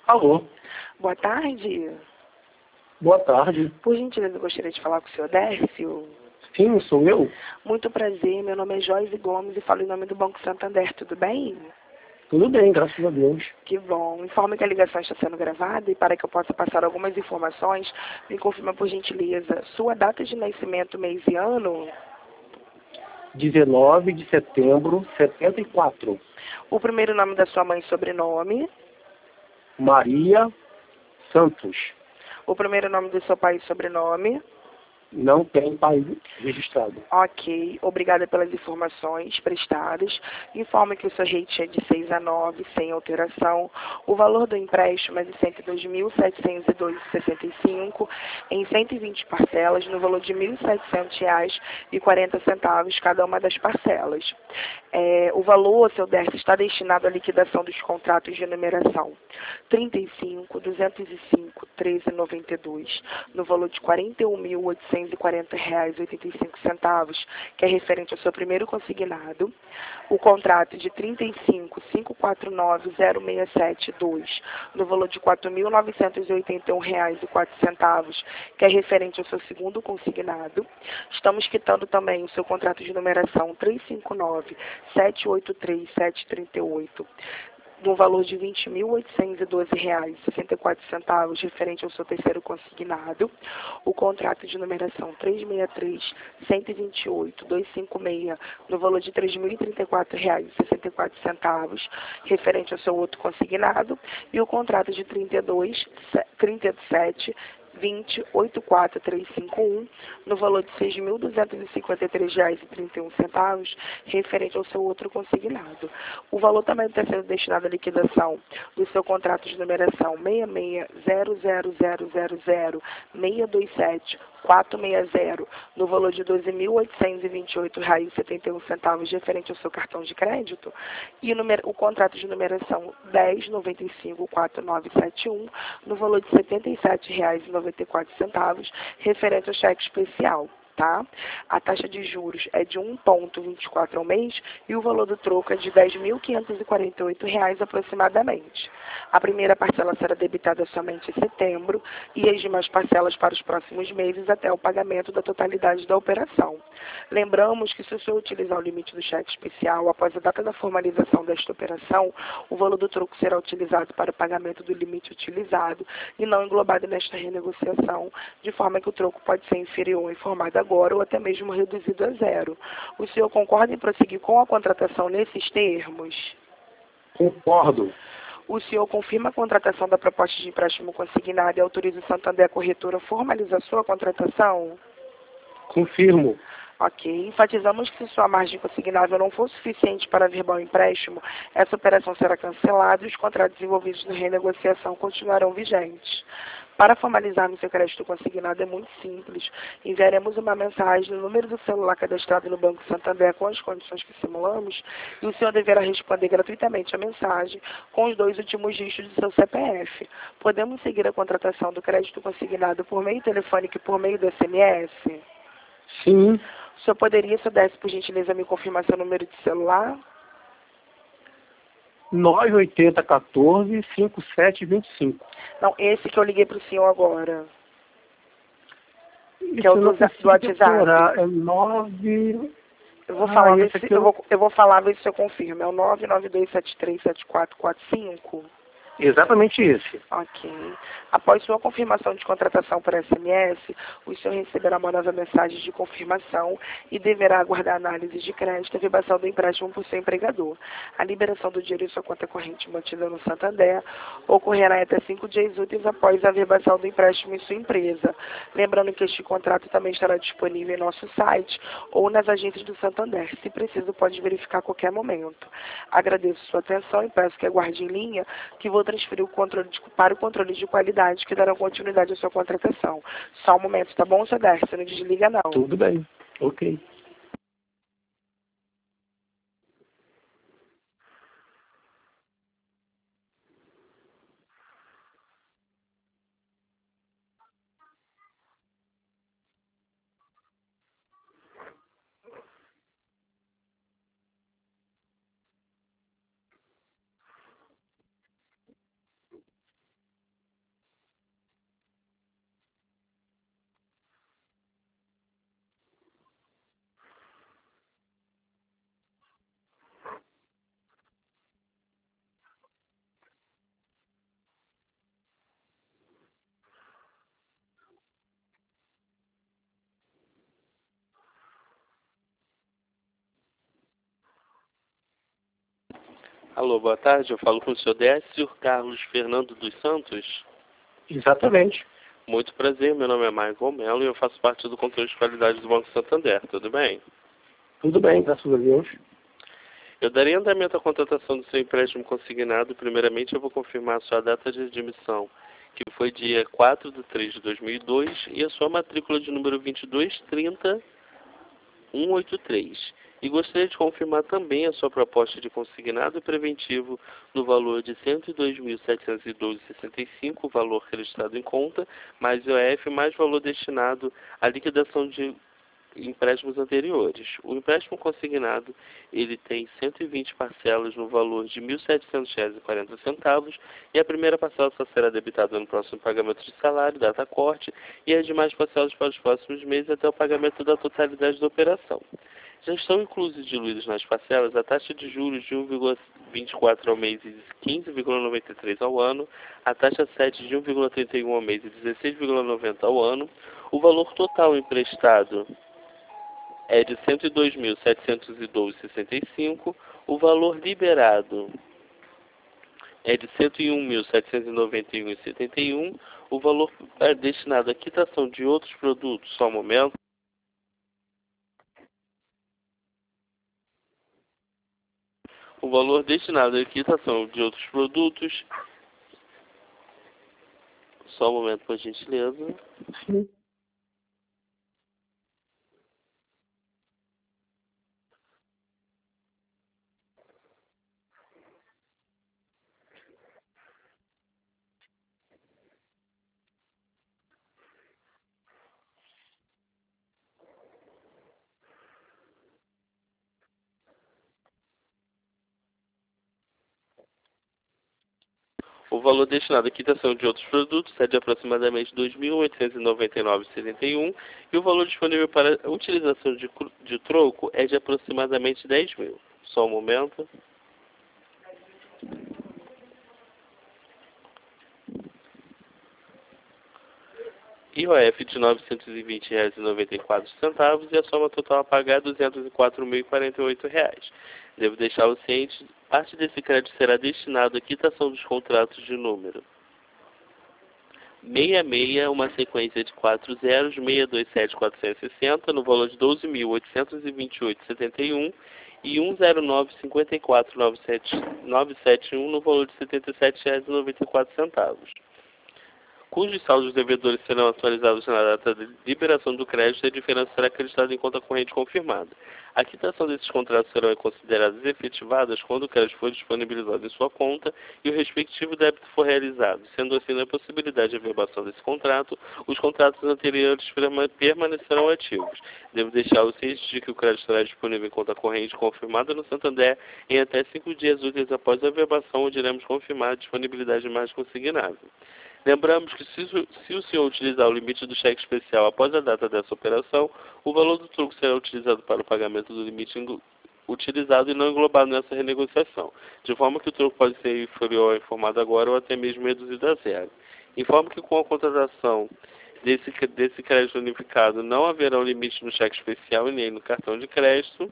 Alô, Boa tarde. boa tarde. Por gentileza, eu gostaria de falar com o senhor Dércio. Sim, sou eu. Muito prazer, meu nome é Joyce Gomes e falo em nome do Banco Santander, tudo bem? Tudo bem, graças a Deus. Que bom. Informe que a ligação está sendo gravada e para que eu possa passar algumas informações, me confirma por gentileza sua data de nascimento, mês e ano, 19 de setembro, 74. o primeiro nome da sua mãe e sobrenome, Maria Santos. o primeiro nome do seu pai e sobrenome. Não tem pai registrado. Ok, obrigada pelas informações prestadas. Informe que o seu rate é de 6 a 9, sem alteração. O valor do empréstimo é de R$ 102.702,65 em 120 parcelas, no valor de R$ 1.700,40 cada uma das parcelas. O valor, seu Décio, está destinado à liquidação dos contratos de numeração 35, 205, 13,92, no valor de R$ 41.840,85, que é referente ao seu primeiro consignado. O contrato de 35, 549,067,2, no valor de R$ 4.981,04, que é referente ao seu segundo consignado. Estamos quitando também o seu contrato de numeração 359, 783,738, no valor de R$ 20.812,64, referente ao seu terceiro consignado. O contrato de numeração 363-128-256, no valor de R$ 3.034,64, referente ao seu outro consignado. E o contrato de 37 2084351, no valor de R$ 6.253,31, referente ao seu outro consignado. O valor também está sendo destinado à liquidação do seu contrato de numeração 6600000627-460, no valor de R$ 12.828,71, referente ao seu cartão de crédito, e o contrato de numeração 10954971, no valor de R$ 77,94, referente ao cheque especial. Tá? A taxa de juros é de 1,24 ao mês e o valor do troco é de R$ 10.548 aproximadamente. A primeira parcela será debitada somente em setembro e as demais parcelas para os próximos meses até o pagamento da totalidade da operação. Lembramos que se o senhor utilizar o limite do cheque especial após a data da formalização desta operação, o valor do troco será utilizado para o pagamento do limite utilizado e não englobado nesta renegociação, de forma que o troco pode ser inferior ou informado agora ou até mesmo reduzido a zero. O senhor concorda em prosseguir com a contratação nesses termos? Concordo. O senhor confirma a contratação da proposta de empréstimo consignado e autoriza o Santander Corretora a formalizar sua contratação? Confirmo. Ok. Enfatizamos que se sua margem consignável não for suficiente para averbar o empréstimo, essa operação será cancelada e os contratos envolvidos na renegociação continuarão vigentes. Para formalizarmos seu crédito consignado é muito simples. Enviaremos uma mensagem no número do celular cadastrado no Banco Santander com as condições que simulamos e o senhor deverá responder gratuitamente a mensagem com os 2 últimos dígitos do seu CPF. Podemos seguir a contratação do crédito consignado por meio telefônico e por meio do SMS? Sim, O senhor poderia, se eu desse, por gentileza, me confirmar seu número de celular? 98014-5725. Não, esse que eu liguei para o senhor agora, que Isso é o eu do não consigo WhatsApp. decorar. É 9... Eu vou falar, ver esse se, aqui eu... eu vou falar, ver se eu confirmo. É o 992737445. Exatamente esse. Ok. Após sua confirmação de contratação por SMS, o senhor receberá uma nova mensagem de confirmação e deverá aguardar a análise de crédito e averbação do empréstimo por seu empregador. A liberação do dinheiro em sua conta corrente mantida no Santander ocorrerá até 5 dias úteis após a averbação do empréstimo em sua empresa. Lembrando que este contrato também estará disponível em nosso site ou nas agências do Santander. Se preciso, pode verificar a qualquer momento. Agradeço sua atenção e peço que aguarde em linha que vou transferir o controle para o controle de qualidade que dará continuidade à sua contratação. Só um momento, tá bom, seu Décio? Não desliga, não. Tudo bem. Ok. Alô, boa tarde. Eu falo com o senhor Décio Carlos Fernando dos Santos. Exatamente. Muito prazer, meu nome é Michael Mello e eu faço parte do controle de qualidade do Banco Santander. Tudo bem? Tudo bem, graças a Deus. Eu darei andamento à contratação do seu empréstimo consignado. Primeiramente, eu vou confirmar a sua data de admissão, que foi dia 4/3/2002, e a sua matrícula de número 2230183. E gostaria de confirmar também a sua proposta de consignado preventivo no valor de R$ 102.712,65, valor acreditado em conta, mais IOF, mais valor destinado à liquidação de empréstimos anteriores. O empréstimo consignado, ele tem 120 parcelas no valor de R$ 1.700,40, e a primeira parcela só será debitada no próximo pagamento de salário, data corte, e as demais parcelas para os próximos meses até o pagamento da totalidade da operação. Já estão inclusos e diluídos nas parcelas a taxa de juros de 1,24 ao mês e 15,93 ao ano, a taxa 7 de 1,31 ao mês e 16,90 ao ano, o valor total emprestado é de R$ 102.712,65, o valor liberado é de R$ 101.791,71, o valor destinado à quitação de outros produtos, só um momento. O valor destinado à quitação de outros produtos, só um momento, por gentileza. Sim. O valor destinado à quitação de outros produtos é de aproximadamente R$ 2.899,71 e o valor disponível para a utilização de troco é de aproximadamente R$ 10.000. Só um momento. IOF de R$ 920,94 e a soma total a pagar é R$ 204.048. Devo deixá-lo ciente, parte desse crédito será destinado à quitação dos contratos de número 66, uma sequência de 4 zeros, 627.460, no valor de R$ 12.828,71 e 109.54.971, no valor de R$ 77,94. Cujos saldos devedores serão atualizados na data de liberação do crédito e a diferença será acreditada em conta corrente confirmada. A quitação desses contratos serão consideradas efetivadas quando o crédito for disponibilizado em sua conta e o respectivo débito for realizado. Sendo assim, na possibilidade de averbação desse contrato, os contratos anteriores permanecerão ativos. Devo deixá-lo ciente de que o crédito estará disponível em conta corrente confirmada no Santander em até 5 dias úteis após a averbação, onde iremos confirmar a disponibilidade de mais consignável. Lembramos que se o senhor utilizar o limite do cheque especial após a data dessa operação, o valor do troco será utilizado para o pagamento do limite utilizado e não englobado nessa renegociação, de forma que o troco pode ser inferior ao informado agora ou até mesmo reduzido a zero. Informo que com a contratação desse crédito unificado não haverá um limite no cheque especial e nem no cartão de crédito.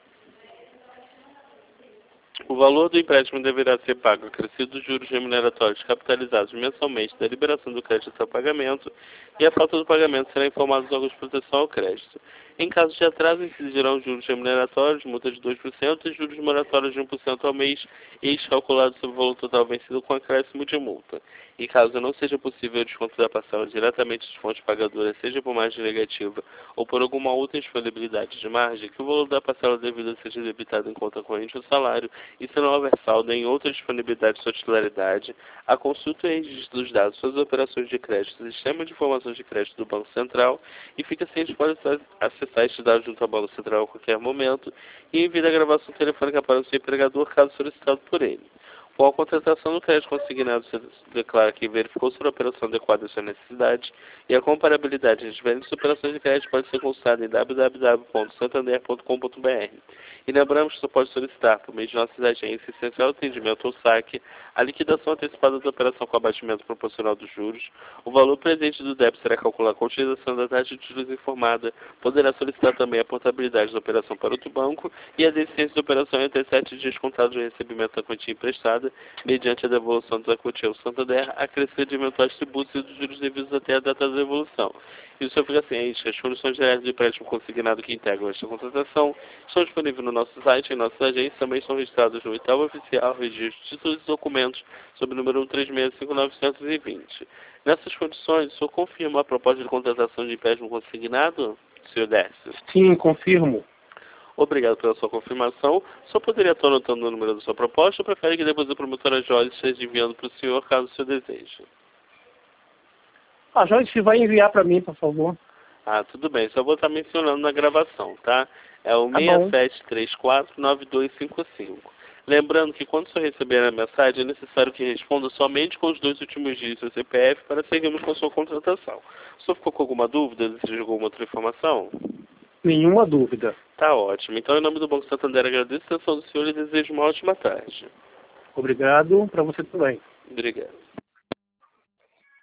O valor do empréstimo deverá ser pago acrescido dos juros remuneratórios capitalizados mensalmente da liberação do crédito até o pagamento, e a falta do pagamento será informado aos órgãos de proteção ao crédito. Em caso de atraso, incidirão juros remuneratórios, multa de 2% e juros moratórios de 1% ao mês, calculados sobre o valor total vencido com acréscimo de multa. E caso não seja possível o desconto da parcela diretamente de fonte pagadora, seja por margem negativa ou por alguma outra disponibilidade de margem, que o valor da parcela devida seja debitado em conta corrente ou salário, e se não houver saldo em outra disponibilidade ou titularidade, a consulta e registro dos dados sobre as operações de crédito do Sistema de Informações de Crédito do Banco Central, e fica ciente que pode acessar estes dados junto ao Banco Central a qualquer momento e envie a gravação telefônica para o seu empregador caso solicitado por ele. For a contratação do crédito consignado, você declara que verificou sobre a operação adequada à sua necessidade e a comparabilidade de diferentes operações de crédito pode ser consultada em www.santander.com.br. E lembramos que você pode solicitar, por meio de nossas agências, essencial atendimento ou saque, a liquidação antecipada da operação com abatimento proporcional dos juros. O valor presente do débito será calculado com a utilização da taxa de juros informada. Poderá solicitar também a portabilidade da operação para outro banco e a desistência da operação em até 7 dias contados do recebimento da quantia emprestada, mediante a devolução da quantia ao Santander, a crescer de eventuais tributos e dos juros devidos até a data da devolução. E o senhor fica ciente que as condições gerais do empréstimo consignado que integram esta contratação estão disponíveis no nosso site e em nossas agências, também são registrados no Itaú Oficial, registro de títulos e documentos, sob o número 1365920. Nessas condições, o senhor confirma a proposta de contratação de empréstimo consignado, senhor Décio? Sim, confirmo. Obrigado pela sua confirmação. Só poderia estar anotando o número da sua proposta ou prefere que depois a promotora Joyce esteja enviando para o senhor, caso o senhor deseje? A Joyce vai enviar para mim, por favor. Ah, tudo bem. Só vou estar mencionando na gravação, tá? É o Tá bom. 67349255. Lembrando que quando o senhor receber a mensagem, é necessário que responda somente com os 2 últimos dígitos do CPF para seguirmos com a sua contratação. O senhor ficou com alguma dúvida? Deseja alguma outra informação? Nenhuma dúvida. Tá ótimo. Então, em nome do Banco Santander, agradeço a atenção do senhor e desejo uma ótima tarde. Obrigado para você também. Obrigado.